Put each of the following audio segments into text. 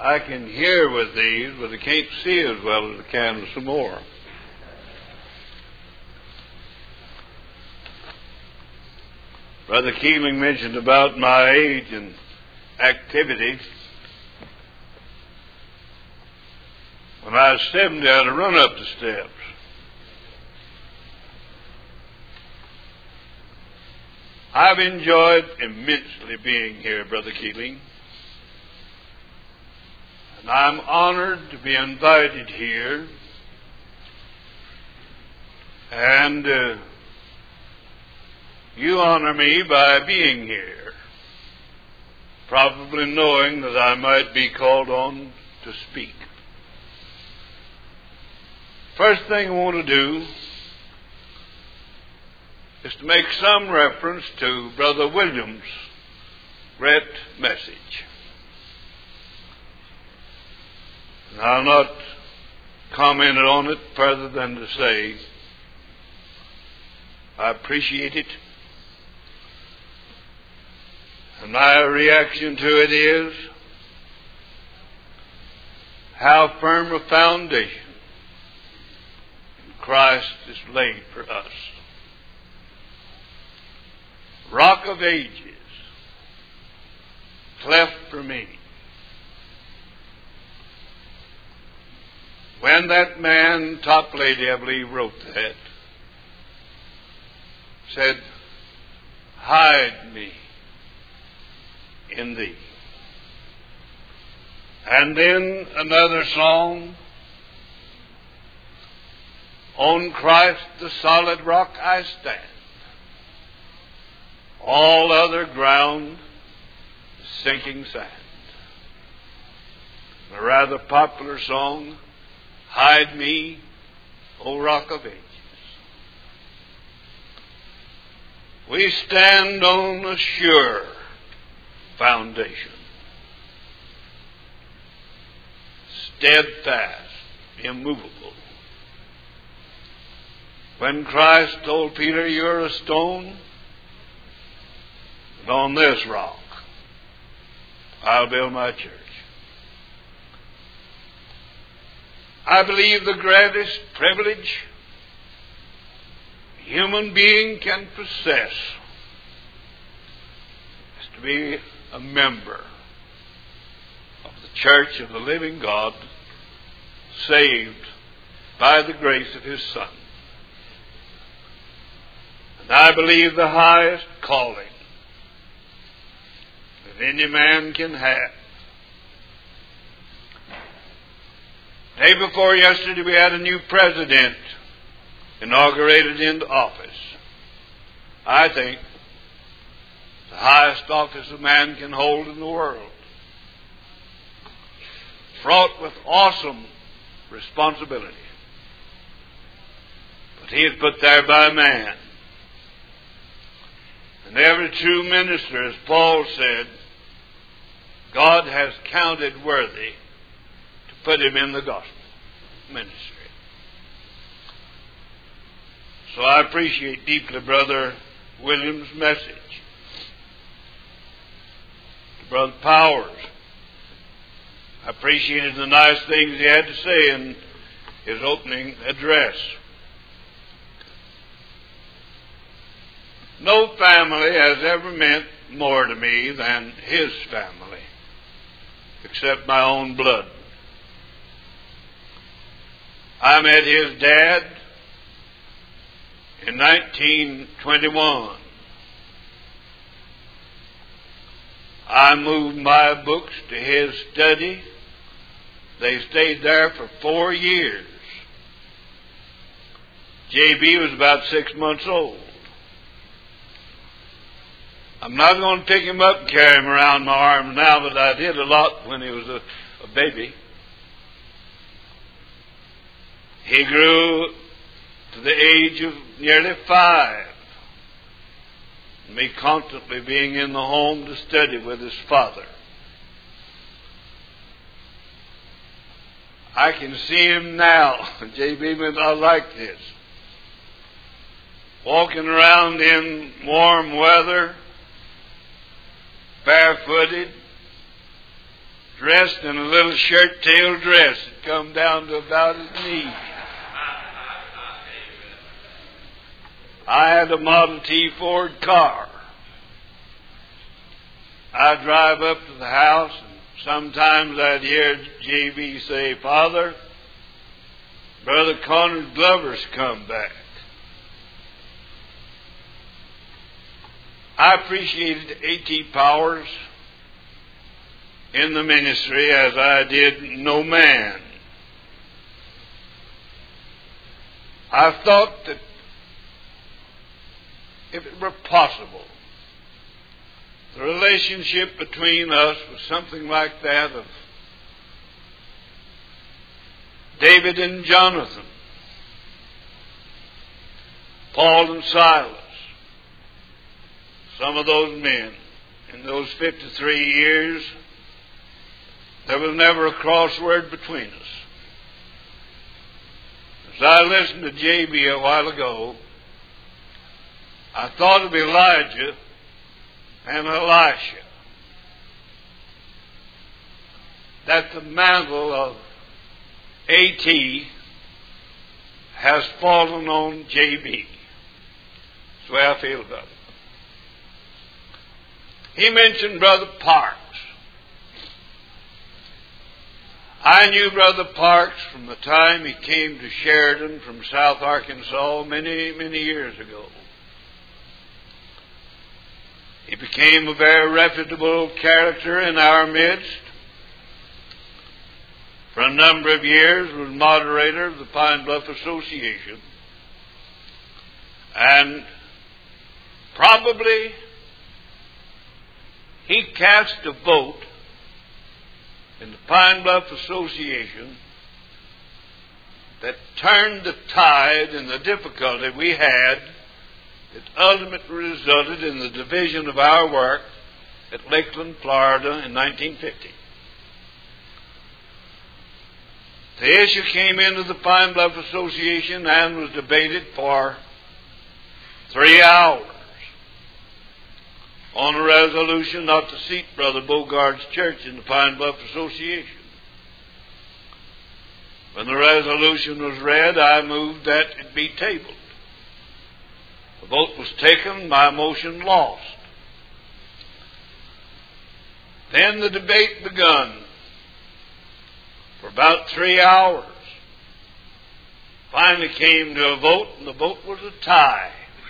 I can hear with these, but I can't see as well as I can with some more. Brother Keeling mentioned about my age and activity. When I was 70, I had to run up the steps. I've enjoyed immensely being here, Brother Keeling. And I'm honored to be invited here. And you honor me by being here, probably knowing that I might be called on to speak. First thing I want to do is to make some reference to Brother Williams' great message. And I'll not comment on it further than to say I appreciate it. And my reaction to it is how firm a foundation Christ is laid for us. Rock of ages, cleft for me. When that man, Toplady, I believe, wrote that, said, hide me in thee. And then another song, on Christ the solid rock I stand. All other ground sinking sand. A rather popular song, hide me, O rock of ages. We stand on a sure foundation, steadfast, immovable. When Christ told Peter, you're a stone, and on this rock I'll build my church. I believe the greatest privilege a human being can possess is to be a member of the church of the living God, saved by the grace of His Son. And I believe the highest calling that any man can have. Day before yesterday, we had a new president inaugurated into office. I think the highest office a man can hold in the world, fraught with awesome responsibility. But he is put there by man. And every true minister, as Paul said, God has counted worthy to put him in the gospel ministry. So I appreciate deeply Brother Williams' message. To Brother Powers, I appreciated the nice things he had to say in his opening address. No family has ever meant more to me than his family, except my own blood. I met his dad in 1921. I moved my books to his study. They stayed there for 4 years. J.B. was about 6 months old. I'm not going to pick him up and carry him around my arm now, but I did a lot when he was a baby. He grew to the age of nearly 5. Me constantly being in the home to study with his father. I can see him now. J.B. may not like this. Walking around in warm weather, barefooted, dressed in a little shirt-tail dress that come down to about his knees. I had a Model T Ford car. I'd drive up to the house, and sometimes I'd hear J.B. say, "Father, Brother Conrad Glover's come back." I appreciated A.T. Powers in the ministry as I did no man. I thought that if it were possible, the relationship between us was something like that of David and Jonathan, Paul and Silas. Some of those men, in those 53 years, there was never a crossword between us. As I listened to J.B. a while ago, I thought of Elijah and Elisha. That the mantle of A.T. has fallen on J.B. That's the way I feel about it. He mentioned Brother Parks. I knew Brother Parks from the time he came to Sheridan from South Arkansas many, many years ago. He became a very reputable character in our midst. For a number of years was moderator of the Pine Bluff Association. And probably he cast a vote in the Pine Bluff Association that turned the tide in the difficulty we had that ultimately resulted in the division of our work at Lakeland, Florida in 1950. The issue came into the Pine Bluff Association and was debated for 3 hours on a resolution not to seat Brother Bogart's church in the Pine Bluff Association. When the resolution was read, I moved that it be tabled. The vote was taken, my motion lost. Then the debate begun for about 3 hours. Finally came to a vote, and the vote was a tie.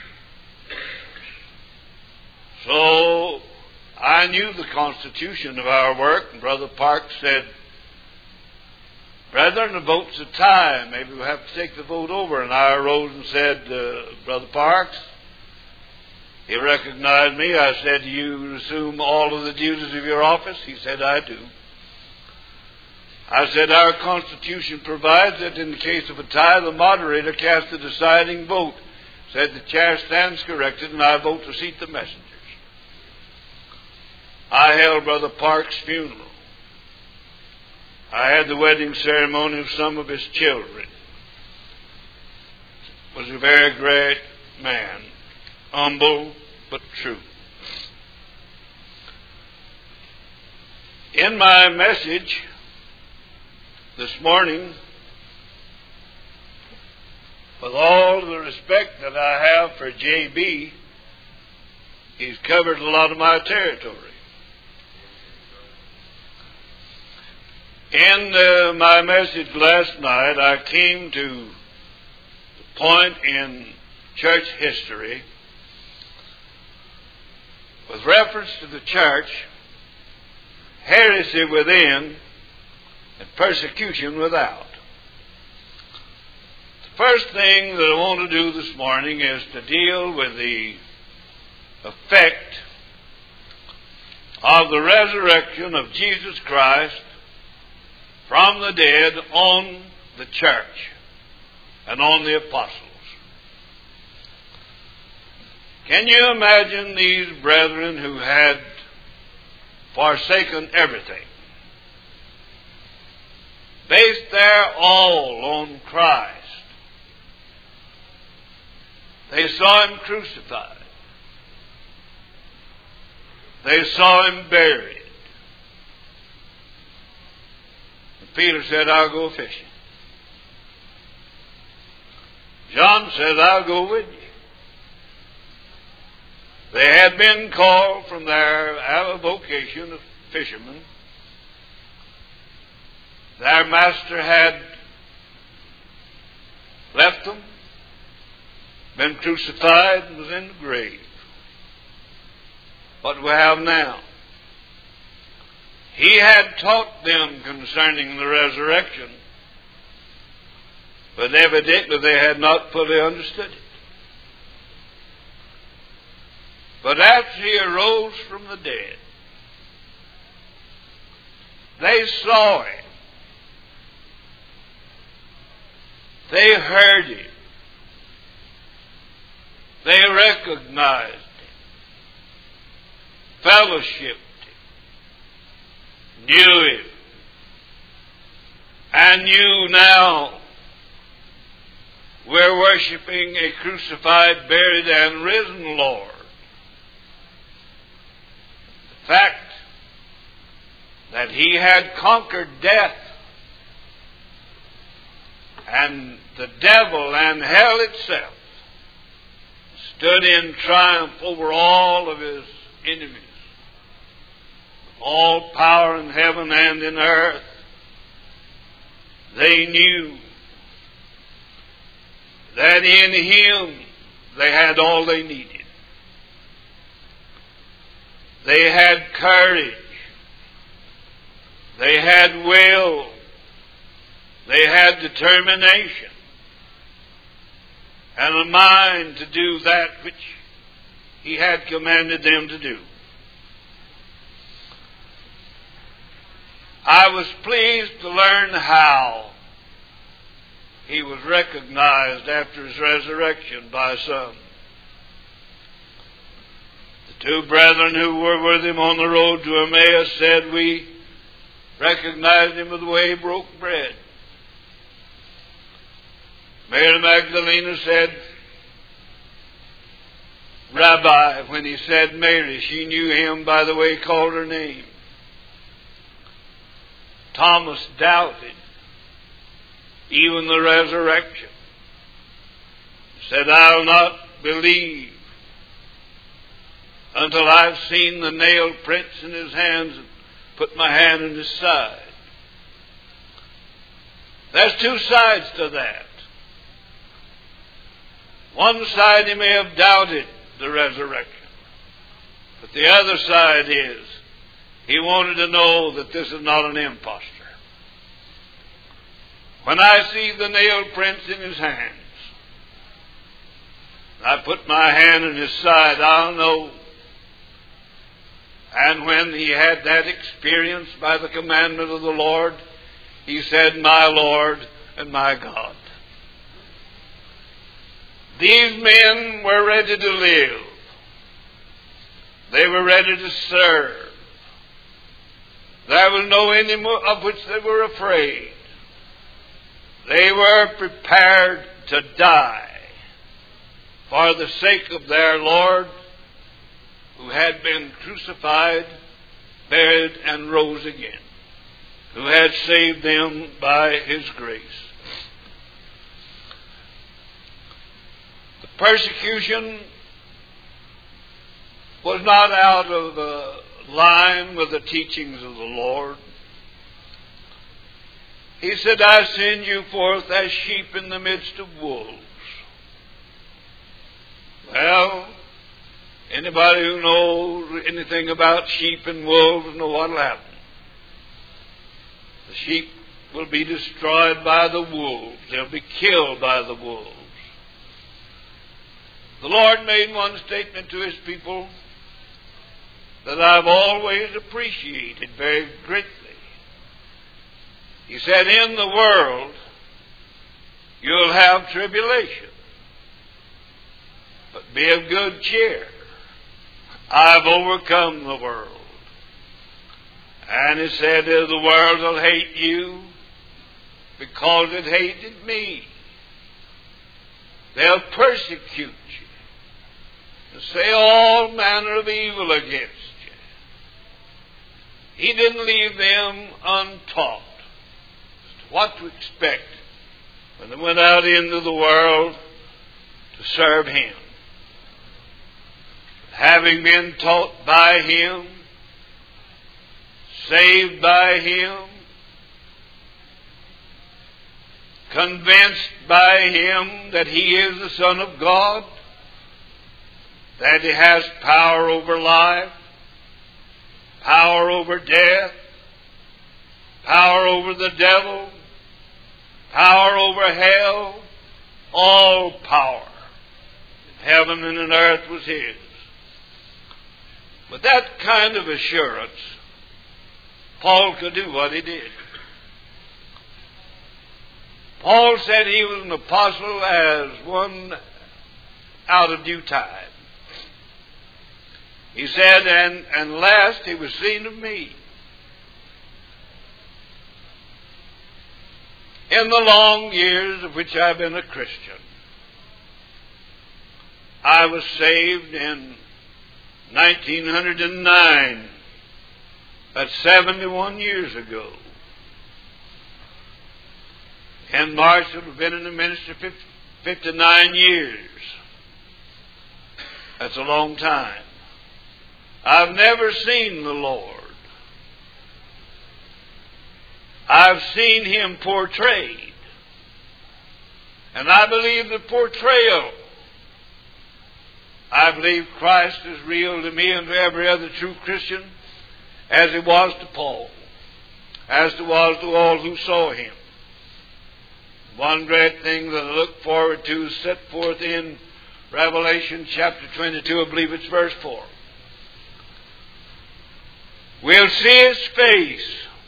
So I knew the constitution of our work, and Brother Parks said, "Brethren, the vote's a tie. Maybe we'll have to take the vote over." And I arose and said, "Brother Parks," he recognized me. I said, "Do you assume all of the duties of your office?" He said, "I do." I said, "Our Constitution provides that in the case of a tie, the moderator casts the deciding vote." Said, "The chair stands corrected, and I vote to seat the messengers." I held Brother Parks' funeral. I had the wedding ceremony of some of his children. He was a very great man, humble but true. In my message this morning, with all the respect that I have for J.B., he's covered a lot of my territory. In my message last night, I came to the point in church history with reference to the church, heresy within and persecution without. The first thing that I want to do this morning is to deal with the effect of the resurrection of Jesus Christ from the dead on the church and on the apostles. Can you imagine these brethren who had forsaken everything, based their all on Christ? They saw Him crucified. They saw Him buried. Peter said, I'll go fishing. John said, I'll go with you. They had been called from their avocation of fishermen. Their master had left them, been crucified, and was in the grave. What we have now? He had taught them concerning the resurrection, but evidently they had not fully understood it. But after he arose from the dead, they saw him. They heard him. They recognized him, fellowshipped him, knew him, and knew now we're worshiping a crucified, buried, and risen Lord. The fact that he had conquered death and the devil and hell itself, stood in triumph over all of his enemies, all power in heaven and in earth. They knew that in him they had all they needed. They had courage. They had will. They had determination. And a mind to do that which he had commanded them to do. I was pleased to learn how he was recognized after his resurrection by some. The two brethren who were with him on the road to Emmaus said, we recognized him by the way he broke bread. Mary Magdalene said, Rabbi, when he said Mary, she knew him by the way he called her name. Thomas doubted even the resurrection. Said, I'll not believe until I've seen the nail prints in his hands and put my hand in his side. There's two sides to that. One side he may have doubted the resurrection. But the other side is he wanted to know that this is not an impostor. When I see the nail prints in his hands, I put my hand in his side, I'll know. And when he had that experience by the commandment of the Lord, he said, my Lord and my God. These men were ready to live. They were ready to serve. There was no enemy of which they were afraid. They were prepared to die for the sake of their Lord, who had been crucified, buried, and rose again, who had saved them by his grace. The persecution was not out of line with the teachings of the Lord. He said, I send you forth as sheep in the midst of wolves. Well, anybody who knows anything about sheep and wolves know what will happen. The sheep will be destroyed by the wolves. They'll be killed by the wolves. The Lord made one statement to his people that I've always appreciated very greatly. He said, in the world, you'll have tribulation. But be of good cheer. I've overcome the world. And he said, the world will hate you because it hated me. They'll persecute you and say all manner of evil against you. He didn't leave them untaught. what to expect when they went out into the world to serve Him. Having been taught by Him, saved by Him, convinced by Him that He is the Son of God, that He has power over life, power over death, power over the devil, power over hell, all power in heaven and in earth was His. With that kind of assurance, Paul could do what he did. Paul said he was an apostle as one out of due time. He said, and last he was seen of me. In the long years of which I've been a Christian, I was saved in 1909. That's 71 years ago. In March, I've been in the ministry 59 years. That's a long time. I've never seen the Lord. I've seen Him portrayed. And I believe the portrayal. I believe Christ is real to me and to every other true Christian, as He was to Paul, as He was to all who saw Him. One great thing that I look forward to is set forth in Revelation chapter 22, I believe it's verse 4. We'll see His face,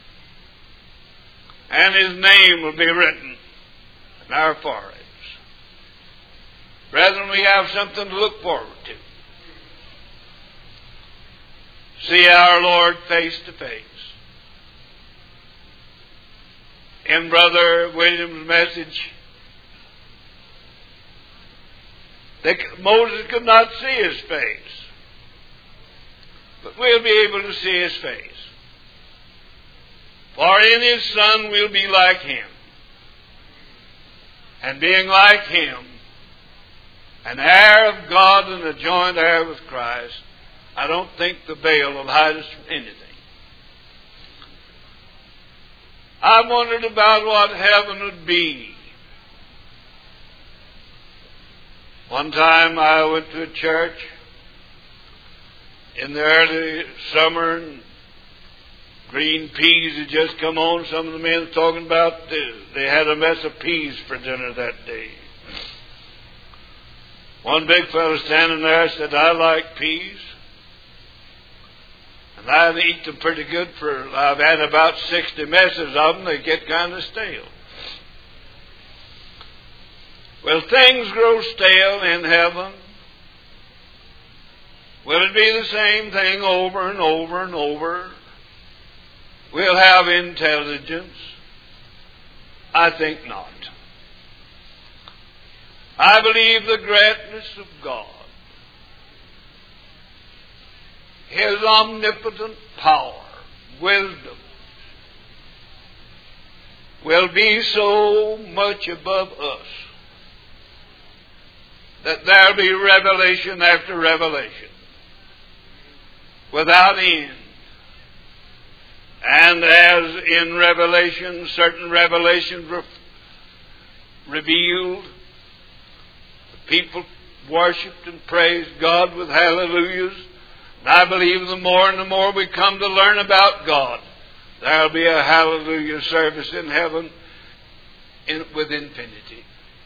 and His name will be written in our foreheads. Brethren, we have something to look forward to. See our Lord face to face. In Brother William's message, Moses could not see His face, but we'll be able to see His face. For in His Son we'll be like Him. And being like Him, an heir of God and a joint heir with Christ, I don't think the veil will hide us from anything. I wondered about what heaven would be. One time I went to a church in the early summer, and green peas had just come on. Some of the men talking about they had a mess of peas for dinner that day. One big fellow standing there said, I like peas. And I eat them pretty good I've had about 60 messes of them. They get kind of stale. Will things grow stale in heaven? Will it be the same thing over and over and over? We'll have intelligence? I think not. I believe the greatness of God, His omnipotent power, wisdom, will be so much above us that there'll be revelation after revelation without end. And as in Revelation, certain revelations were revealed, the people worshipped and praised God with hallelujahs. And I believe the more and the more we come to learn about God, there'll be a hallelujah service in heaven with infinity.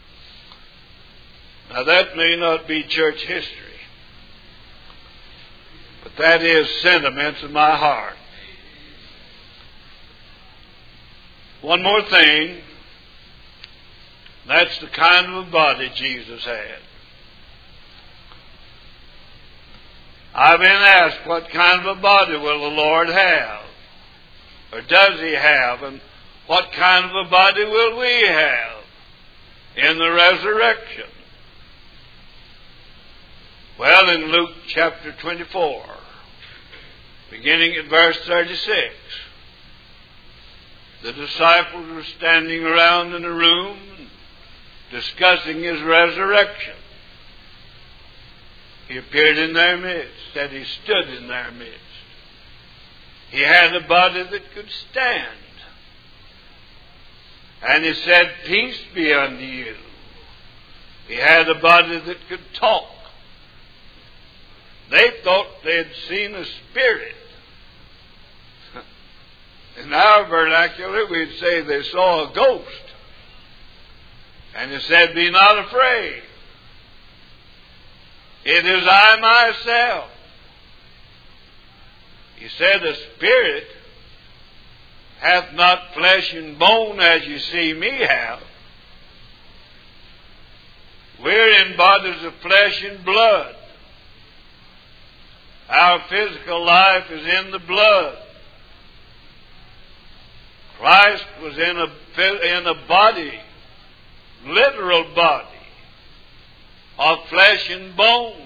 Now that may not be church history, but that is sentiments in my heart. One more thing, that's the kind of a body Jesus had. I've been asked, what kind of a body will the Lord have? Or does He have? And what kind of a body will we have in the resurrection? Well, in Luke chapter 24, beginning at verse 36, the disciples were standing around in a room discussing his resurrection. He appeared in their midst, that he stood in their midst. He had a body that could stand. And he said, "Peace be unto you." He had a body that could talk. They thought they had seen a spirit. In our vernacular, we'd say they saw a ghost. And he said, "Be not afraid. It is I myself." He said, "A spirit hath not flesh and bone as you see me have. We're in bodies of flesh and blood. Our physical life is in the blood. Christ was in a body, literal body, of flesh and bone.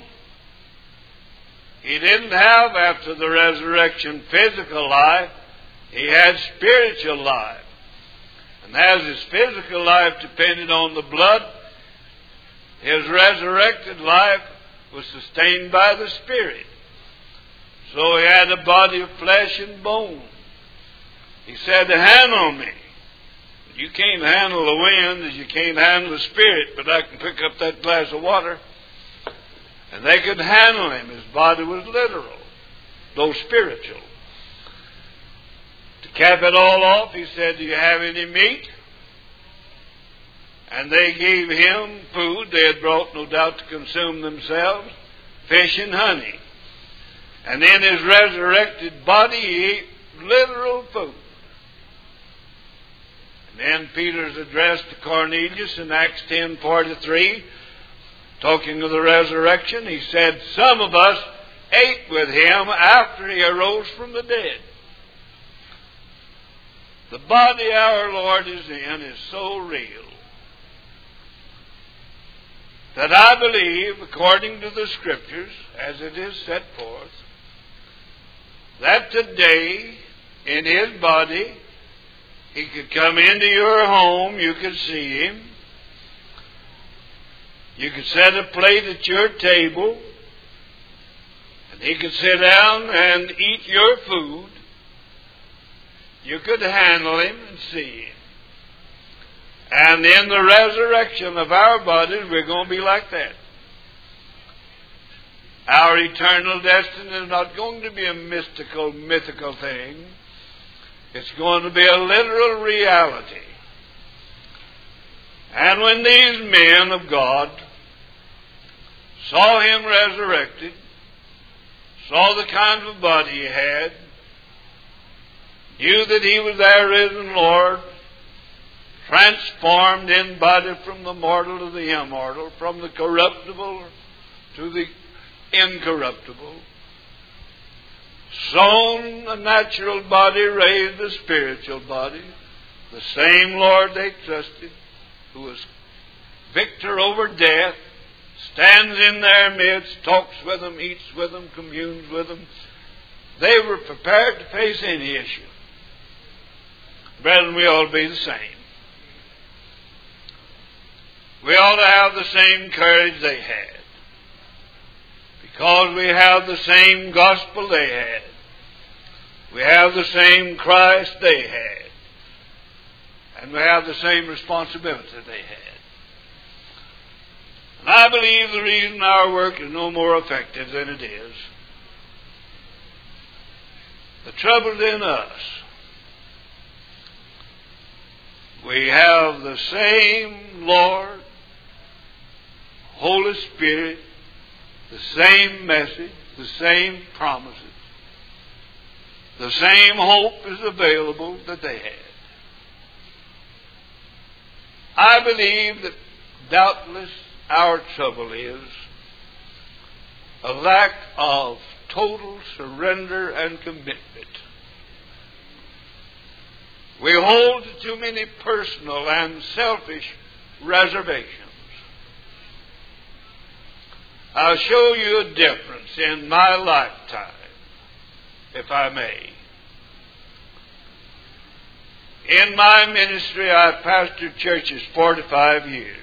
He didn't have, after the resurrection, physical life. He had spiritual life. And as his physical life depended on the blood, his resurrected life was sustained by the Spirit. So he had a body of flesh and bone. He said, "Handle me. You can't handle the wind as you can't handle the Spirit, but I can pick up that glass of water." And they could handle him. His body was literal, though spiritual. To cap it all off, he said, "Do you have any meat?" And they gave him food they had brought, no doubt, to consume themselves, fish and honey. And in his resurrected body, he ate literal food. And then Peter's address to Cornelius in Acts 10:43, talking of the resurrection, he said, "Some of us ate with him after he arose from the dead." The body our Lord is in is so real that I believe, according to the Scriptures, as it is set forth, that today, in his body, he could come into your home, you could see him, you could set a plate at your table, and he could sit down and eat your food. You could handle him and see him. And in the resurrection of our bodies, we're going to be like that. Our eternal destiny is not going to be a mystical thing. It's going to be a literal reality. And when these men of God saw him resurrected, saw the kind of body he had, knew that he was their risen Lord, transformed in body from the mortal to the immortal, from the corruptible to the incorruptible, sown a natural body, raised a spiritual body, the same Lord they trusted, who was victor over death, stands in their midst, talks with them, eats with them, communes with them. They were prepared to face any issue. Brethren, we ought to be the same. We ought to have the same courage they had, because we have the same gospel they had. We have the same Christ they had. And we have the same responsibility they had. And I believe the reason our work is no more effective than it is, the trouble's in us. We have the same Lord, Holy Spirit, the same message, the same promises. The same hope is available that they had. I believe that doubtless our trouble is a lack of total surrender and commitment. We hold to too many personal and selfish reservations. I'll show you a difference in my lifetime, if I may. In my ministry, I've pastored churches 45 years.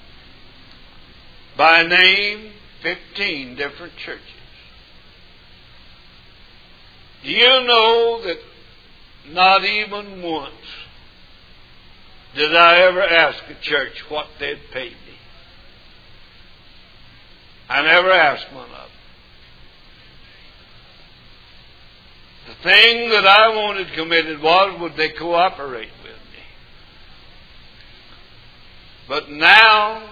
By name, 15 different churches. Do you know that not even once did I ever ask a church what they'd pay me? I never asked one of them. The thing that I wanted committed was, would they cooperate with me? But now,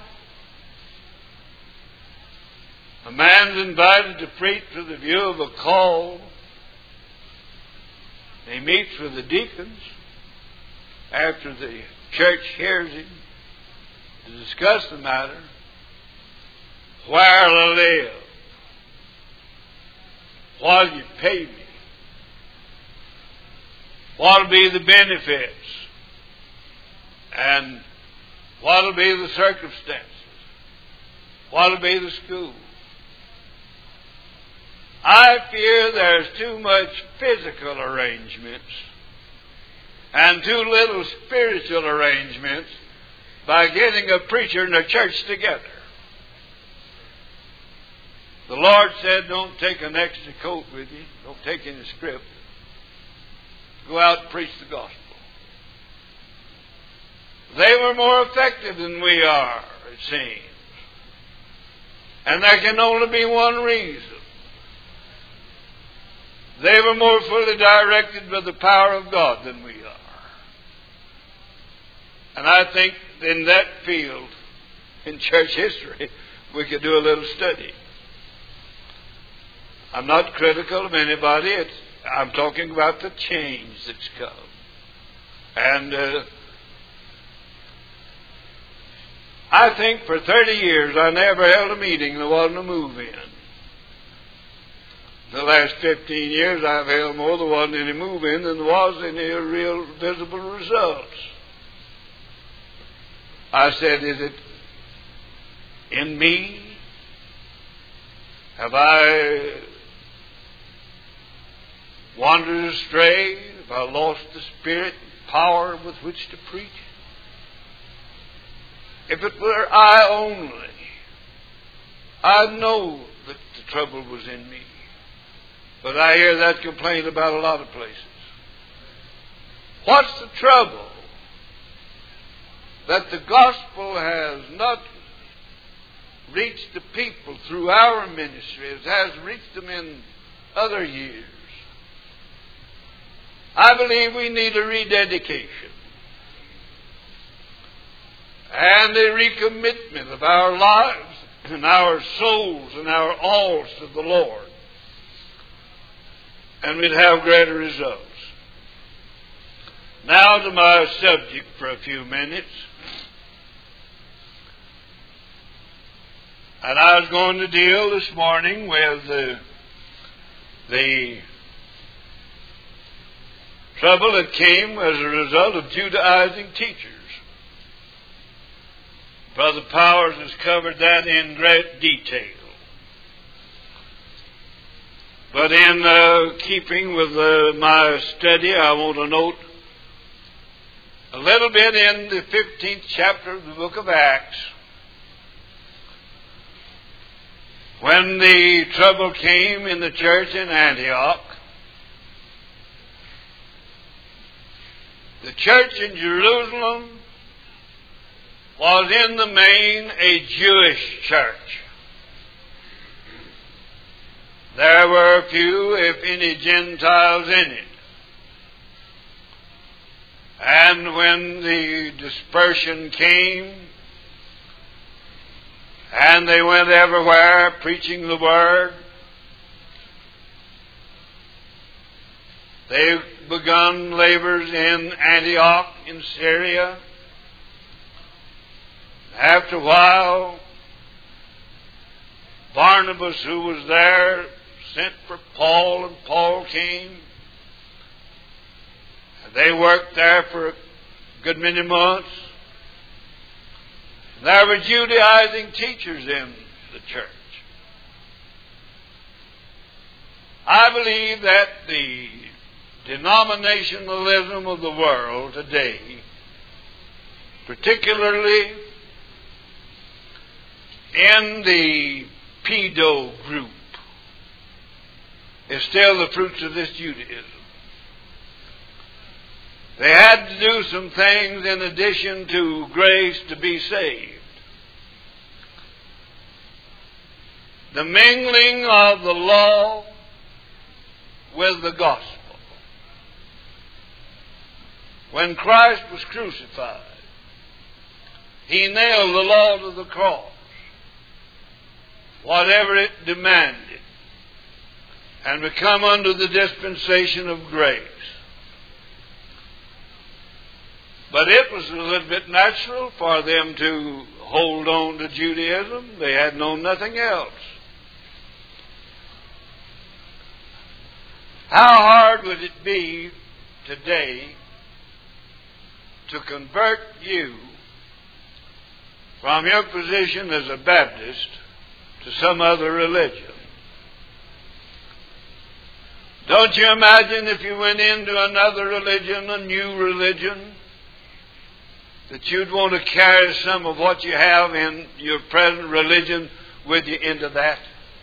a man's invited to preach with a view of a call. He meets with the deacons after the church hears him to discuss the matter. Where to live? What'll you pay me? What'll be the benefits? And what'll be the circumstances? What'll be the school? I fear there's too much physical arrangements and too little spiritual arrangements by getting a preacher and a church together. The Lord said, don't take an extra coat with you. Don't take any script. Go out and preach the gospel. They were more effective than we are, it seems. And there can only be one reason. They were more fully directed by the power of God than we are. And I think in that field, in church history, we could do a little study. I'm not critical of anybody. I'm talking about the change that's come. And I think for 30 years I never held a meeting there wasn't a move-in. The last 15 years I've held more, there wasn't any move-in than there was any real visible results. I said, is it in me? Have I wandered astray? Have I lost the spirit and power with which to preach? If it were I only, I'd know that the trouble was in me. But I hear that complaint about a lot of places. What's the trouble? That the gospel has not reached the people through our ministry as has reached them in other years. I believe we need a rededication and a recommitment of our lives and our souls and our alls to the Lord. And we'd have greater results. Now to my subject for a few minutes. And I was going to deal this morning with the trouble that came as a result of Judaizing teachers. Brother Powers has covered that in great detail. But in keeping with my study, I want to note a little bit in the 15th chapter of the book of Acts, when the trouble came in the church in Antioch. The church in Jerusalem was in the main a Jewish church. There were few, if any, Gentiles in it. And when the dispersion came, and they went everywhere preaching the Word, they begun labors in Antioch in Syria. After a while, Barnabas, who was there, sent for Paul, and Paul came. They worked there for a good many months. There were Judaizing teachers in the church. I believe that the denominationalism of the world today, particularly in the pedo group, is still the fruits of this Judaism. They had to do some things in addition to grace to be saved. The mingling of the law with the gospel. When Christ was crucified, He nailed the law to the cross, whatever it demanded, and we come under the dispensation of grace. But it was a little bit natural for them to hold on to Judaism. They had known nothing else. How hard would it be today to convert you from your position as a Baptist to some other religion? Don't you imagine if you went into another religion, a new religion, that you'd want to carry some of what you have in your present religion with you into that?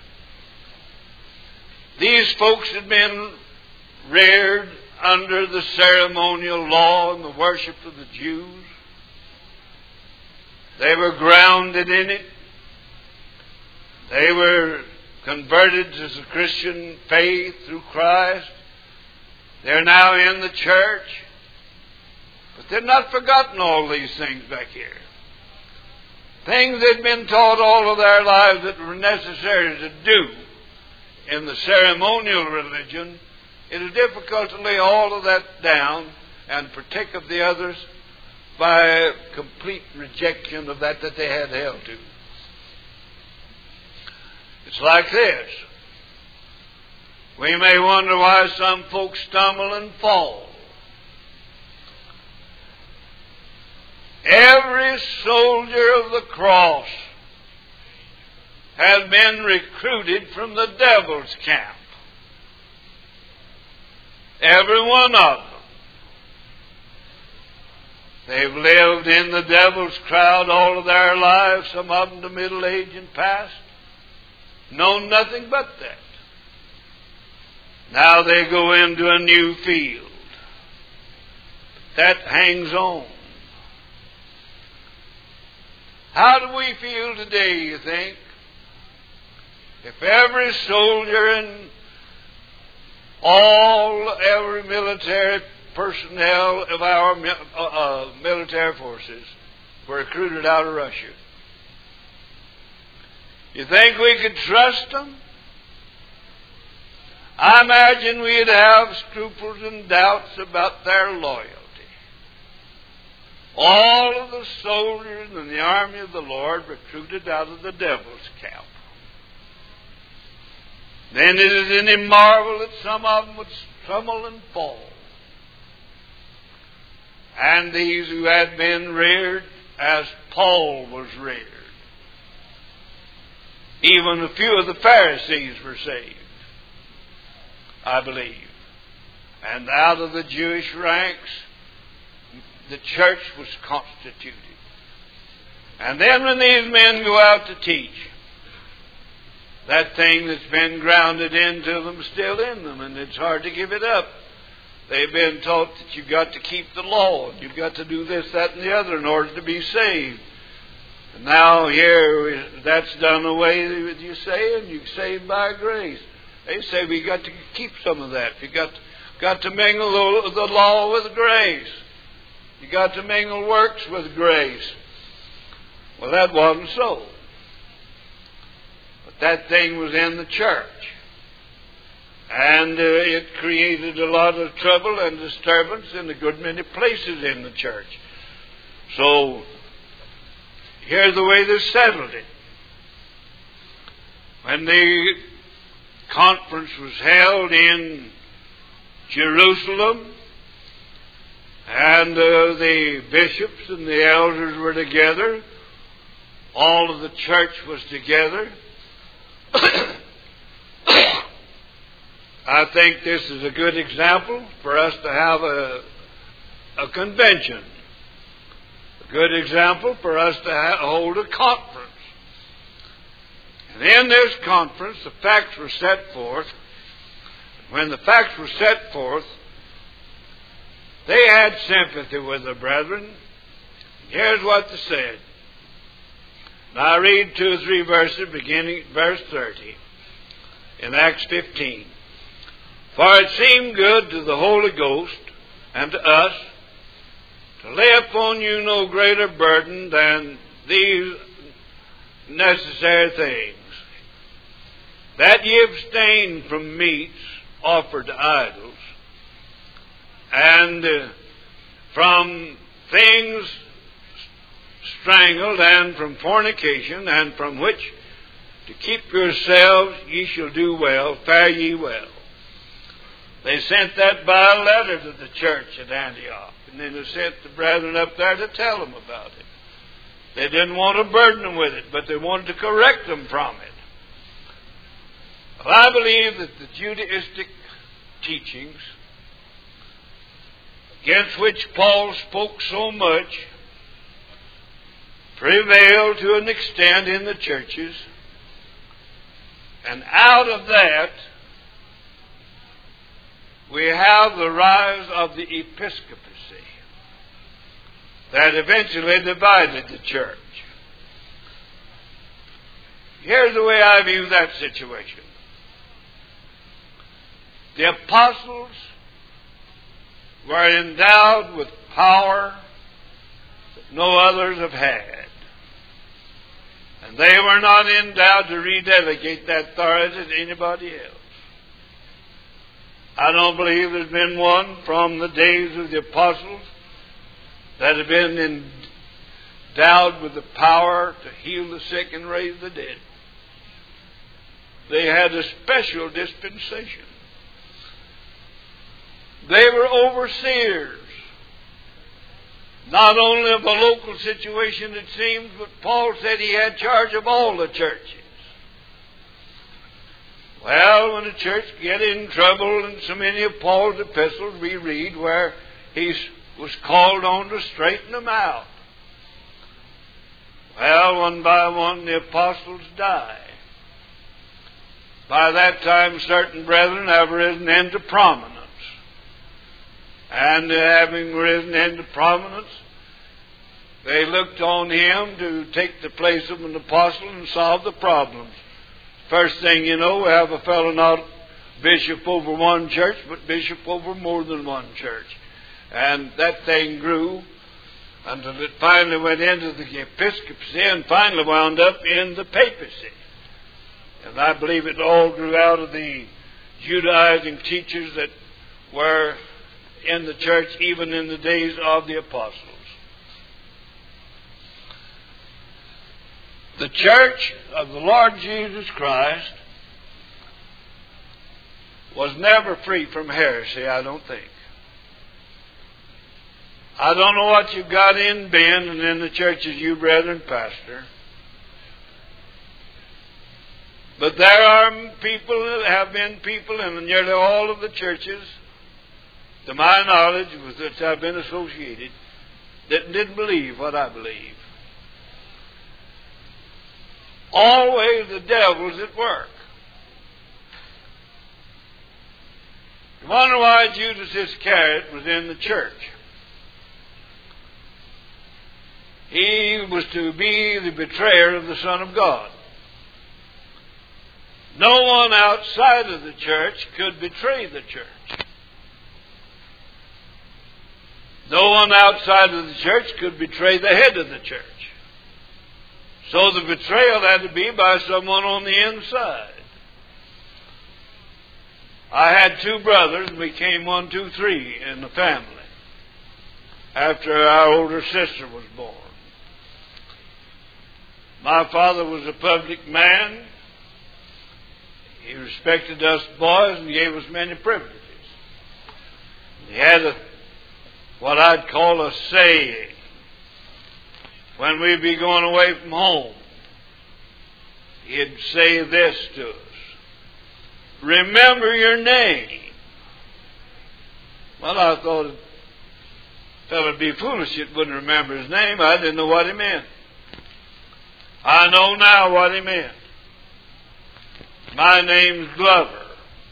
These folks had been reared under the ceremonial law and the worship of the Jews. They were grounded in it. They were converted to the Christian faith through Christ. They're now in the church. But they've not forgotten all these things back here. Things they'd been taught all of their lives that were necessary to do in the ceremonial religion. It is difficult to lay all of that down and partake of the others by complete rejection of that they had held to. It's like this. We may wonder why some folks stumble and fall. Every soldier of the cross has been recruited from the devil's camp. Every one of them. They've lived in the devil's crowd all of their lives, some of them to middle age and past. Known nothing but that. Now they go into a new field. That hangs on. How do we feel today, you think? If every soldier and every military personnel of our military forces were recruited out of Russia, you think we could trust them? I imagine we'd have scruples and doubts about their loyalty. All of the soldiers in the army of the Lord recruited out of the devil's camp. Then it is any marvel that some of them would stumble and fall. And these who had been reared as Paul was reared. Even a few of the Pharisees were saved, I believe. And out of the Jewish ranks, the church was constituted. And then when these men go out to teach, that thing that's been grounded into them is still in them, and it's hard to give it up. They've been taught that you've got to keep the law, and you've got to do this, that, and the other in order to be saved. And now here, that's done away with, you say, and you're saved by grace. They say we got to keep some of that. You got to mingle the law with grace. You got to mingle works with grace. Well, that wasn't so. But that thing was in the church. And it created a lot of trouble and disturbance in a good many places in the church. So, here's the way they settled it. When the conference was held in Jerusalem, and the bishops and the elders were together, all of the church was together, I think this is a good example for us to have a convention. A good example for us to hold a conference. And in this conference, the facts were set forth. When the facts were set forth, they had sympathy with the brethren. Here's what they said. Now I read 2 or 3 verses, beginning at verse 30 in Acts 15. For it seemed good to the Holy Ghost and to us to lay upon you no greater burden than these necessary things, that ye abstain from meats offered to idols, and from things strangled, and from fornication, and from which to keep yourselves ye shall do well, fare ye well. They sent that by a letter to the church at Antioch, and then they sent the brethren up there to tell them about it. They didn't want to burden them with it, but they wanted to correct them from it. Well, I believe that the Judaistic teachings against which Paul spoke so much prevail to an extent in the churches, and out of that we have the rise of the episcopacy that eventually divided the church. Here's the way I view that situation. The apostles were endowed with power that no others have had. And they were not endowed to redelegate that authority to anybody else. I don't believe there's been one from the days of the apostles that have been endowed with the power to heal the sick and raise the dead. They had a special dispensation. They were overseers, not only of a local situation, it seems, but Paul said he had charge of all the churches. Well, when the church get in trouble, in so many of Paul's epistles we read where he was called on to straighten them out. Well, one by one the apostles die. By that time certain brethren have risen into prominence. And having risen into prominence, they looked on him to take the place of an apostle and solve the problems. First thing you know, we have a fellow not bishop over one church, but bishop over more than one church. And that thing grew until it finally went into the episcopacy and finally wound up in the papacy. And I believe it all grew out of the Judaizing teachers that were in the church even in the days of the apostles. The church of the Lord Jesus Christ was never free from heresy, I don't think. I don't know what you've got in Ben and in the churches you brethren pastor, but there are people, have been people in nearly all of the churches, to my knowledge, with which I've been associated, that didn't believe what I believe. Always the devil's at work. You wonder why Judas Iscariot was in the church. He was to be the betrayer of the Son of God. No one outside of the church could betray the church. No one outside of the church could betray the head of the church. So the betrayal had to be by someone on the inside. I had 2 brothers, and we came 1, 2, 3 in the family after our older sister was born. My father was a public man. He respected us boys and gave us many privileges. He had what I'd call a saying. When we'd be going away from home, he'd say this to us. remember your name. Well, I thought a fellow would be foolish that wouldn't remember his name. I didn't know what he meant. I know now what he meant. My name's Glover.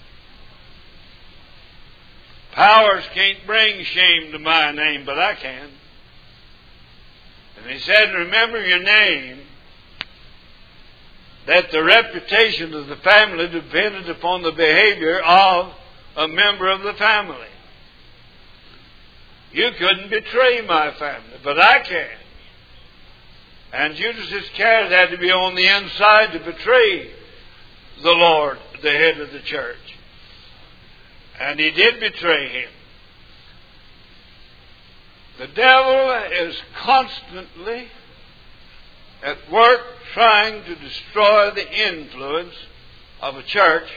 Powers can't bring shame to my name, but I can. And he said, remember your name, that the reputation of the family depended upon the behavior of a member of the family. You couldn't betray my family, but I can. And Judas Iscariot had to be on the inside to betray the Lord, the head of the church. And he did betray him. The devil is constantly at work trying to destroy the influence of a church,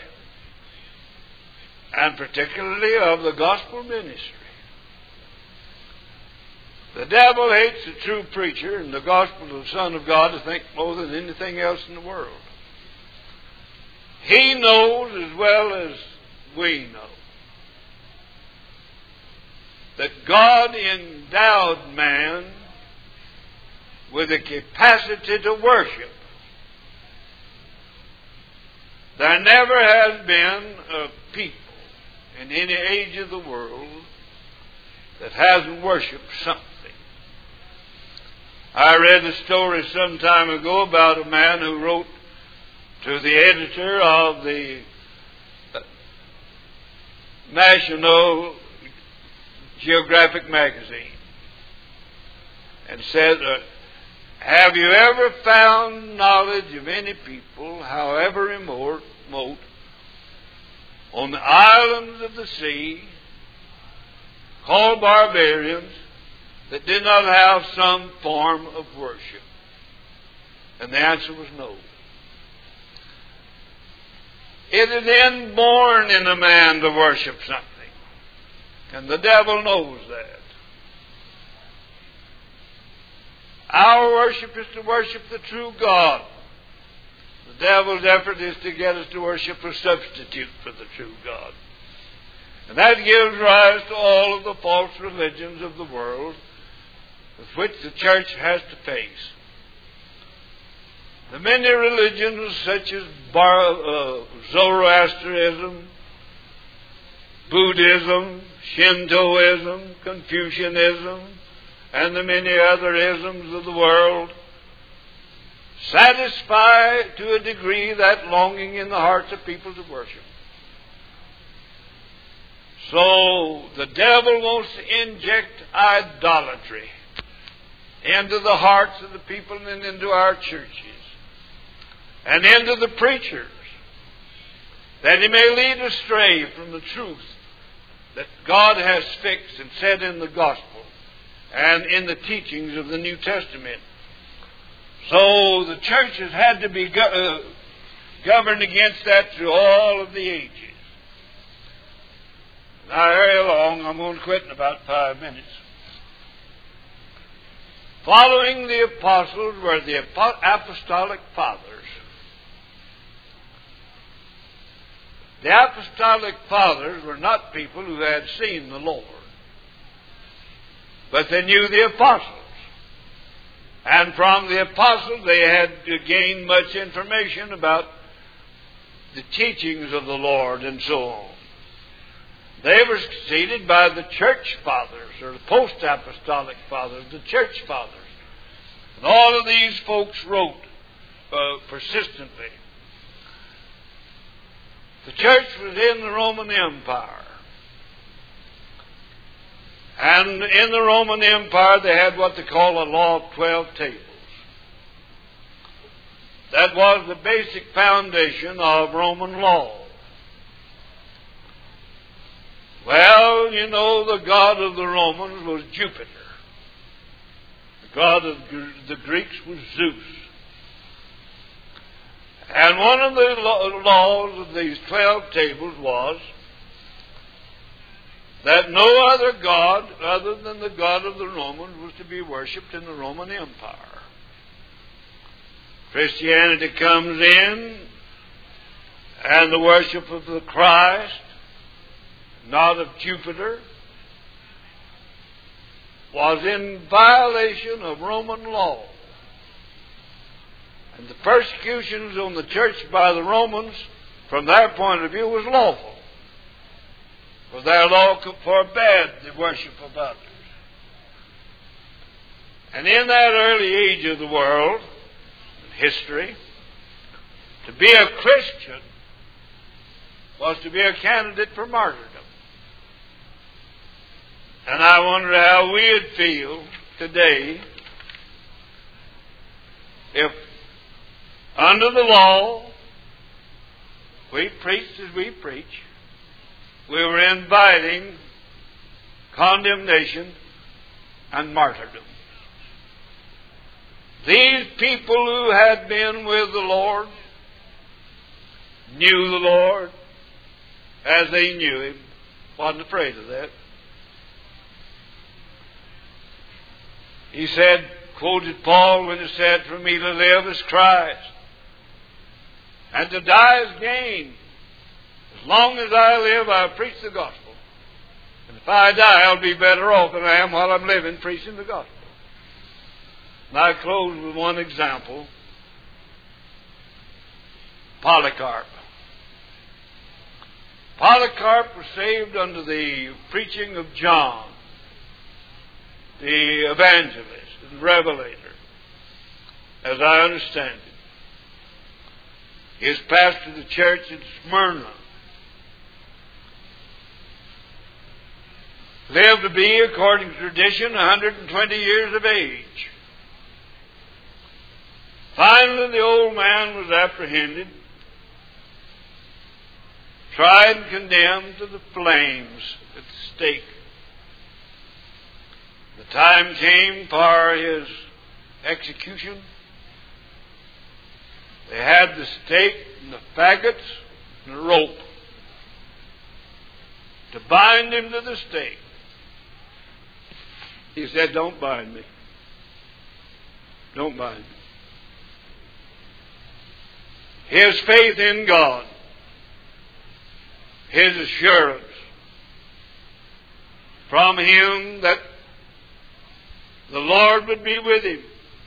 and particularly of the gospel ministry. The devil hates the true preacher and the gospel of the Son of God, I think, more than anything else in the world. He knows as well as we know that God endowed man with a capacity to worship. There never has been a people in any age of the world that hasn't worshipped something. I read a story some time ago about a man who wrote to the editor of the National Geographic magazine and said, have you ever found knowledge of any people, however remote, on the islands of the sea, called barbarians, that did not have some form of worship? And the answer was no. It is inborn in a man to worship something. And the devil knows that. Our worship is to worship the true God. The devil's effort is to get us to worship a substitute for the true God. And that gives rise to all of the false religions of the world with which the church has to face. The many religions such as Zoroastrianism, Buddhism, Shintoism, Confucianism, and the many other isms of the world satisfy to a degree that longing in the hearts of people to worship. So the devil wants to inject idolatry into the hearts of the people and into our churches and into the preachers, that he may lead astray from the truth that God has fixed and said in the gospel and in the teachings of the New Testament. So the church has had to be governed against that through all of the ages. Now, hurry along. I'm going to quit in about 5 minutes. Following the apostles were the apostolic fathers. The apostolic fathers were not people who had seen the Lord, but they knew the apostles. And from the apostles they had to gain much information about the teachings of the Lord and so on. They were succeeded by the church fathers, or the post-apostolic fathers, the church fathers. And all of these folks wrote persistently. The church was in the Roman Empire. And in the Roman Empire they had what they call a law of 12 tables. That was the basic foundation of Roman law. Well, you know, the god of the Romans was Jupiter. The god of the Greeks was Zeus. And one of the laws of these 12 tables was that no other god other than the god of the Romans was to be worshipped in the Roman Empire. Christianity comes in and the worship of the Christ, not of Jupiter, was in violation of Roman law. And the persecutions on the church by the Romans, from their point of view, was lawful. For their law forbade the worship of others. And in that early age of the world, history, to be a Christian was to be a candidate for martyrdom. And I wonder how we'd feel today if under the law we preached as we preach, we were inviting condemnation and martyrdom. These people who had been with the Lord knew the Lord as they knew Him, wasn't afraid of that. He said, quoted Paul when he said, "For me to live is Christ, and to die is gain. As long as I live, I preach the gospel. And if I die, I'll be better off than I am while I'm living preaching the gospel." And I close with one example. Polycarp. Polycarp was saved under the preaching of John, the evangelist and revelator, as I understand it. He is pastor of the church in Smyrna. Lived to be, according to tradition, 120 years of age. Finally, the old man was apprehended, tried and condemned to the flames at the stake. The time came for his execution. They had the stake and the faggots and the rope to bind him to the stake. He said, "Don't bind me. Don't bind me." His faith in God, his assurance from Him that the Lord would be with him.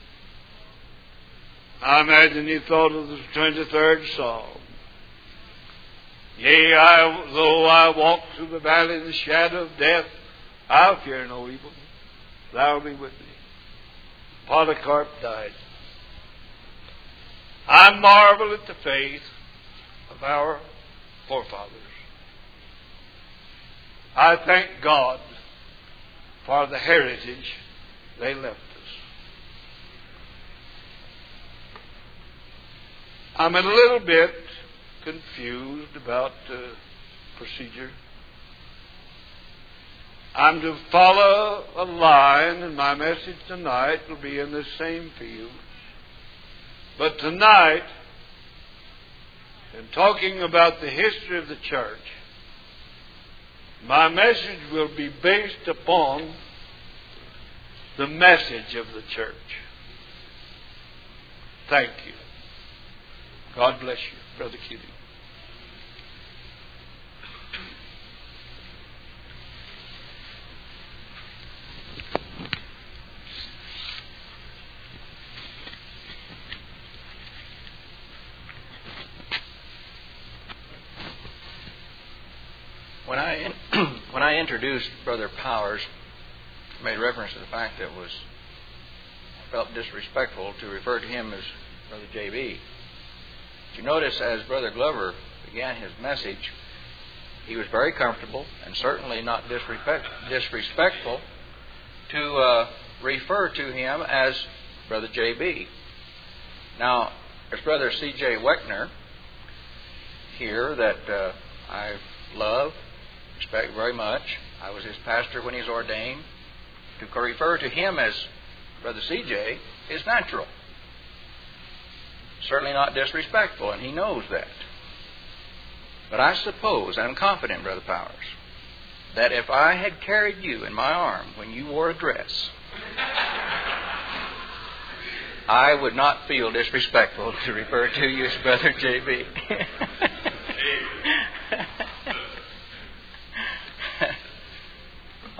I imagine he thought of the 23rd Psalm. "Yea, though I walk through the valley of the shadow of death, I'll fear no evil. Thou be with me." Polycarp died. I marvel at the faith of our forefathers. I thank God for the heritage they left us. I'm a little bit confused about the procedure. I'm to follow a line, and my message tonight will be in the same field. But tonight, in talking about the history of the church, my message will be based upon the message of the church. Thank you. God bless you, Brother Keating. When I introduced Brother Powers, made reference to the fact that I felt disrespectful to refer to him as Brother J.B. But you notice as Brother Glover began his message, he was very comfortable and certainly not disrespectful to refer to him as Brother J.B. Now, there's Brother C.J. Weckner here that I love, respect very much. I was his pastor when he was ordained. To refer to him as Brother C.J. is natural. Certainly not disrespectful, and he knows that. But I suppose, I'm confident, Brother Powers, that if I had carried you in my arm when you wore a dress, I would not feel disrespectful to refer to you as Brother J.B.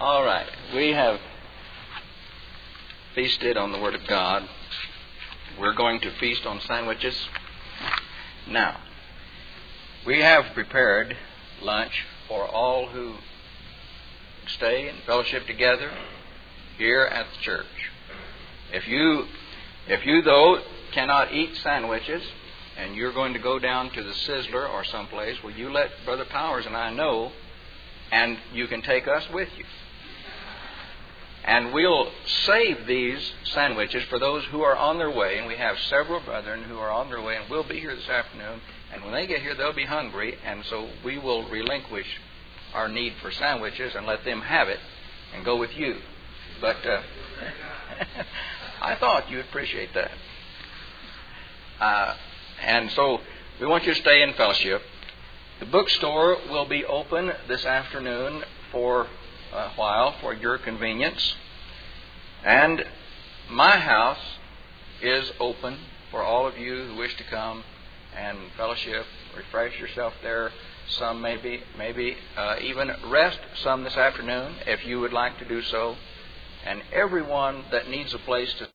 All right. We have feasted on the Word of God. We're going to feast on sandwiches. Now, we have prepared lunch for all who stay and fellowship together here at the church. If you though cannot eat sandwiches and you're going to go down to the Sizzler or someplace, will you let Brother Powers and I know, and you can take us with you. And we'll save these sandwiches for those who are on their way, and we have several brethren who are on their way and will be here this afternoon, and when they get here they'll be hungry, and so we will relinquish our need for sandwiches and let them have it and go with you. But I thought you'd appreciate that. And so we want you to stay in fellowship. The bookstore will be open this afternoon for a while for your convenience. And my house is open for all of you who wish to come and fellowship, refresh yourself there. Some maybe even rest some this afternoon if you would like to do so. And everyone that needs a place to